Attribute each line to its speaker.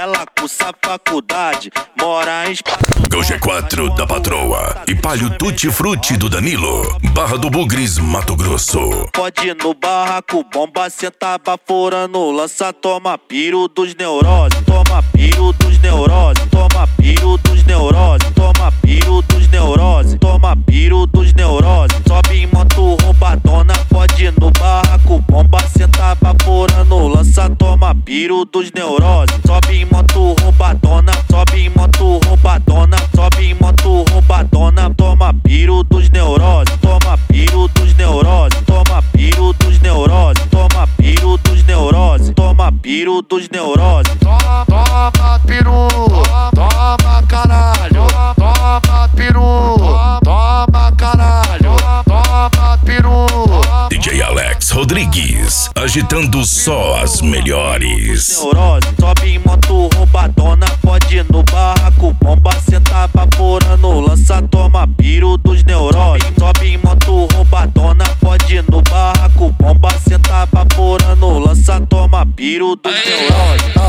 Speaker 1: ela cursa faculdade, mora em espaço.
Speaker 2: G4 da Patroa e Palio Tutti Frutti do Danilo, Barra do Bugres, Mato Grosso.
Speaker 1: Pode ir no barraco, bomba, senta baforando, lança, toma piro dos neuroses, toma piro dos neuroses, toma piro dos neuroses, toma piro dos neuroses, toma piro dos neuroses. Sobe em moto roubadona, pode ir no barraco, bomba, senta baforando, lança, toma piro dos neuroses. Sobe em moto roubadona, sobe em moto roubadona, sobe em moto roubadona, toma piro dos neuroses, toma piro dos neuroses, toma piro dos neuroses, toma piro dos neuroses, toma piro dos neuroses.
Speaker 3: Toma peru, toma caralho, toma peru, toma caralho, toma peru.
Speaker 2: DJ Alex Rodrigues, agitando só as melhores.
Speaker 1: Neurose, sobe em moto roubadona, pode ir no barraco, bomba, senta baforando, lança, toma piro dos neuroses. Sobe em moto roubadona, pode ir no barraco, bomba, senta baforando, lança, toma piro dos neuroses.